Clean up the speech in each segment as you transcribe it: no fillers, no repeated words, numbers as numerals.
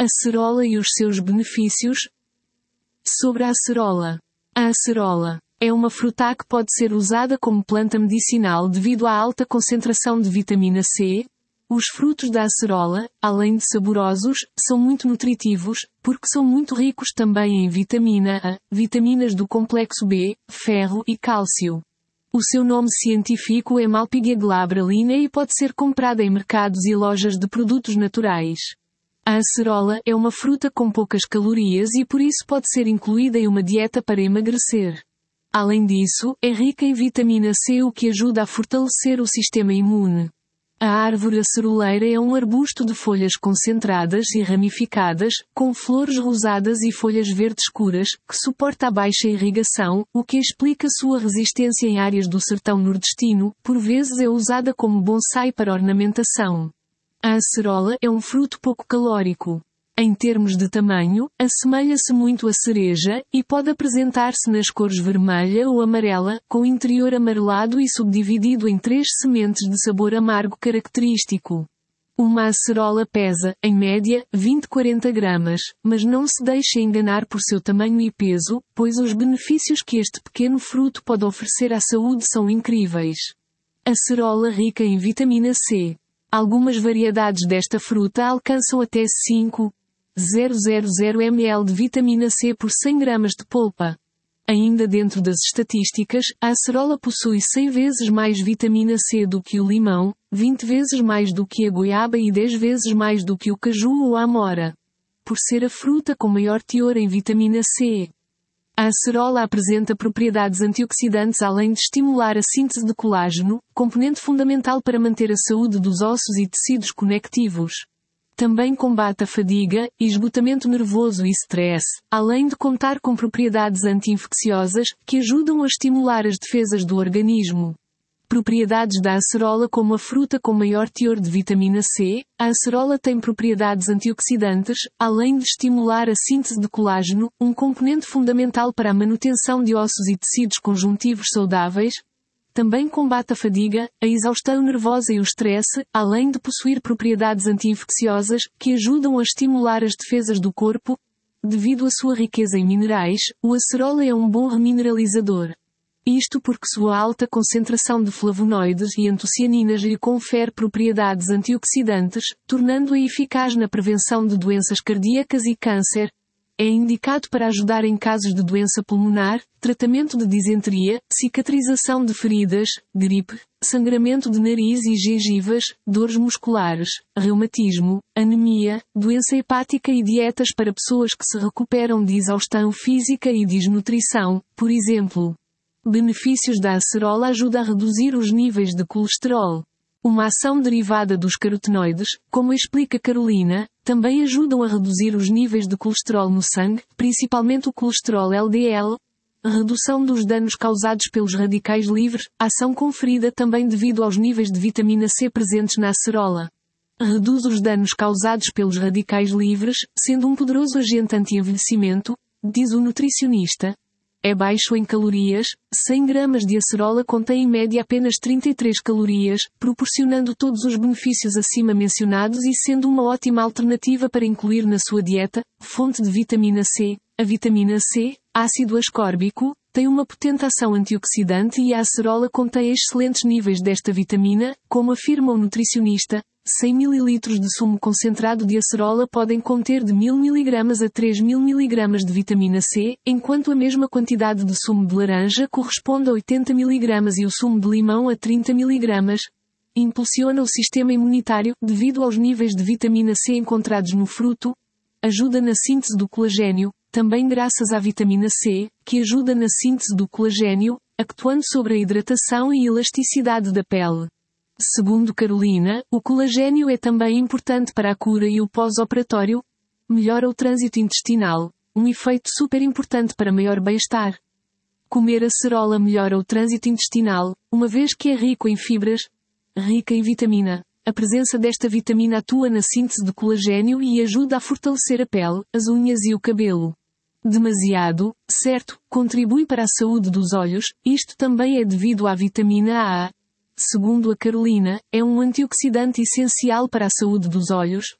Acerola e os seus benefícios. Sobre a acerola. A acerola é uma fruta que pode ser usada como planta medicinal devido à alta concentração de vitamina C. Os frutos da acerola, além de saborosos, são muito nutritivos, porque são muito ricos também em vitamina A, vitaminas do complexo B, ferro e cálcio. O seu nome científico é Malpighiaea glabrulina e pode ser comprada em mercados e lojas de produtos naturais. A acerola é uma fruta com poucas calorias e por isso pode ser incluída em uma dieta para emagrecer. Além disso, é rica em vitamina C, o que ajuda a fortalecer o sistema imune. A árvore aceroleira é um arbusto de folhas concentradas e ramificadas, com flores rosadas e folhas verdes escuras, que suporta a baixa irrigação, o que explica sua resistência em áreas do sertão nordestino. Por vezes é usada como bonsai para ornamentação. A acerola é um fruto pouco calórico. Em termos de tamanho, assemelha-se muito à cereja, e pode apresentar-se nas cores vermelha ou amarela, com interior amarelado e subdividido em 3 sementes de sabor amargo característico. Uma acerola pesa, em média, 20-40 gramas, mas não se deixe enganar por seu tamanho e peso, pois os benefícios que este pequeno fruto pode oferecer à saúde são incríveis. Acerola rica em vitamina C. Algumas variedades desta fruta alcançam até 5,000 ml de vitamina C por 100 gramas de polpa. Ainda dentro das estatísticas, a acerola possui 100 vezes mais vitamina C do que o limão, 20 vezes mais do que a goiaba e 10 vezes mais do que o caju ou a amora. Por ser a fruta com maior teor em vitamina C. A acerola apresenta propriedades antioxidantes além de estimular a síntese de colágeno, componente fundamental para manter a saúde dos ossos e tecidos conectivos. Também combate a fadiga, esgotamento nervoso e stress, além de contar com propriedades anti-infecciosas, que ajudam a estimular as defesas do organismo. Propriedades da acerola. Como a fruta com maior teor de vitamina C, a acerola tem propriedades antioxidantes, além de estimular a síntese de colágeno, um componente fundamental para a manutenção de ossos e tecidos conjuntivos saudáveis. Também combate a fadiga, a exaustão nervosa e o stress, além de possuir propriedades anti-infecciosas, que ajudam a estimular as defesas do corpo. Devido à sua riqueza em minerais, o acerola é um bom remineralizador. Isto porque sua alta concentração de flavonoides e antocianinas lhe confere propriedades antioxidantes, tornando-a eficaz na prevenção de doenças cardíacas e câncer. É indicado para ajudar em casos de doença pulmonar, tratamento de disenteria, cicatrização de feridas, gripe, sangramento de nariz e gengivas, dores musculares, reumatismo, anemia, doença hepática e dietas para pessoas que se recuperam de exaustão física e desnutrição, por exemplo. Benefícios da acerola. Ajuda a reduzir os níveis de colesterol. Uma ação derivada dos carotenoides, como explica Carolina, também ajudam a reduzir os níveis de colesterol no sangue, principalmente o colesterol LDL. Redução dos danos causados pelos radicais livres, ação conferida também devido aos níveis de vitamina C presentes na acerola. Reduz os danos causados pelos radicais livres, sendo um poderoso agente anti-envelhecimento, diz o nutricionista. É baixo em calorias, 100 gramas de acerola contém em média apenas 33 calorias, proporcionando todos os benefícios acima mencionados e sendo uma ótima alternativa para incluir na sua dieta. Fonte de vitamina C. A vitamina C, ácido ascórbico, tem uma potente ação antioxidante e a acerola contém excelentes níveis desta vitamina, como afirma o nutricionista. 100 ml de sumo concentrado de acerola podem conter de 1000 mg a 3000 mg de vitamina C, enquanto a mesma quantidade de sumo de laranja corresponde a 80 mg e o sumo de limão a 30 mg. Impulsiona o sistema imunitário, devido aos níveis de vitamina C encontrados no fruto. Ajuda na síntese do colagênio, também graças à vitamina C, que ajuda na síntese do colagênio, actuando sobre a hidratação e elasticidade da pele. Segundo Carolina, o colagênio é também importante para a cura e o pós-operatório. Melhora o trânsito intestinal, um efeito super importante para maior bem-estar. Comer acerola melhora o trânsito intestinal, uma vez que é rico em fibras, rica em vitamina. A presença desta vitamina atua na síntese de colagênio e ajuda a fortalecer a pele, as unhas e o cabelo. Demasiado, certo, contribui para a saúde dos olhos, isto também é devido à vitamina A. Segundo a Carolina, é um antioxidante essencial para a saúde dos olhos.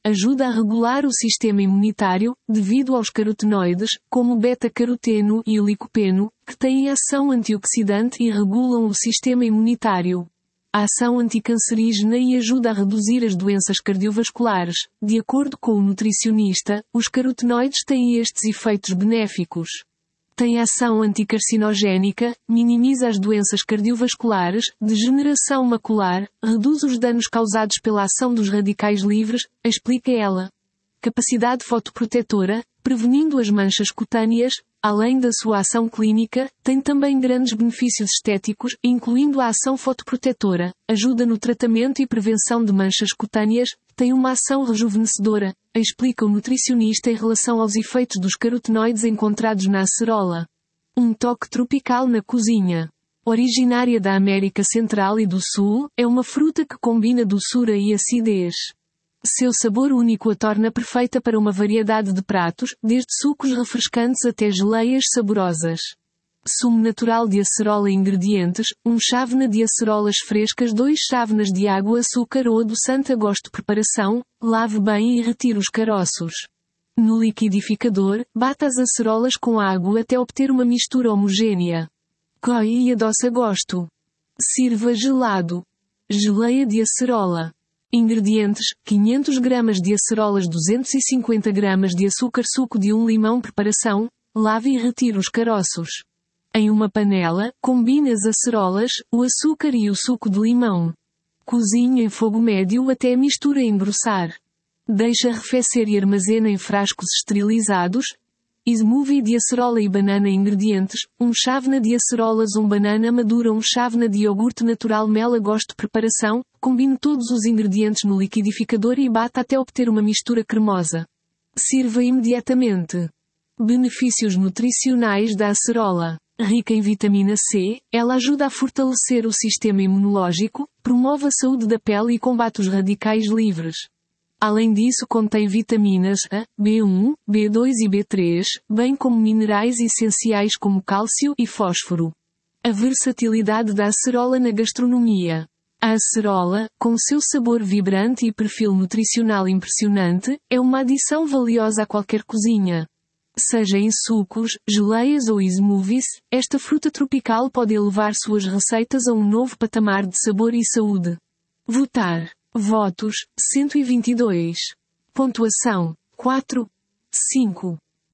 ajuda a regular o sistema imunitário, devido aos carotenoides, como o beta-caroteno e o licopeno, que têm ação antioxidante e regulam o sistema imunitário. A ação anticancerígena e ajuda a reduzir as doenças cardiovasculares. De acordo com o nutricionista, os carotenoides têm estes efeitos benéficos. Tem ação anticarcinogénica, minimiza as doenças cardiovasculares, degeneração macular, reduz os danos causados pela ação dos radicais livres, explica ela. Capacidade fotoprotetora, prevenindo as manchas cutâneas, além da sua ação clínica, tem também grandes benefícios estéticos, incluindo a ação fotoprotetora, ajuda no tratamento e prevenção de manchas cutâneas, tem uma ação rejuvenescedora, explica o nutricionista em relação aos efeitos dos carotenoides encontrados na acerola. Um toque tropical na cozinha. Originária da América Central e do Sul, é uma fruta que combina doçura e acidez. Seu sabor único a torna perfeita para uma variedade de pratos, desde sucos refrescantes até geleias saborosas. Sumo natural de acerola. Ingredientes: 1 chávena de acerolas frescas, 2 chávenas de água, açúcar ou adoçante a gosto. Preparação: lave bem e retire os caroços. No liquidificador, bata as acerolas com água até obter uma mistura homogênea. Coe e adoça a gosto. Sirva gelado. Geleia de acerola. Ingredientes: 500 gramas de acerolas, 250 gramas de açúcar, suco de 1 limão. Preparação: lave e retire os caroços. Em uma panela, combine as acerolas, o açúcar e o suco de limão. Cozinhe em fogo médio até a mistura engrossar. Deixe arrefecer e armazene em frascos esterilizados. Smoothie de acerola e banana. Ingredientes: 1 chávena de acerolas, 1 banana madura, 1 chávena de iogurte natural, mel a gosto. Preparação: combine todos os ingredientes no liquidificador e bata até obter uma mistura cremosa. Sirva imediatamente. Benefícios nutricionais da acerola. Rica em vitamina C, ela ajuda a fortalecer o sistema imunológico, promove a saúde da pele e combate os radicais livres. Além disso, contém vitaminas A, B1, B2 e B3, bem como minerais essenciais como cálcio e fósforo. A versatilidade da acerola na gastronomia. A acerola, com seu sabor vibrante e perfil nutricional impressionante, é uma adição valiosa a qualquer cozinha. Seja em sucos, geleias ou smoothies, esta fruta tropical pode elevar suas receitas a um novo patamar de sabor e saúde. Votar. Votos: 122. Pontuação: 4. 5.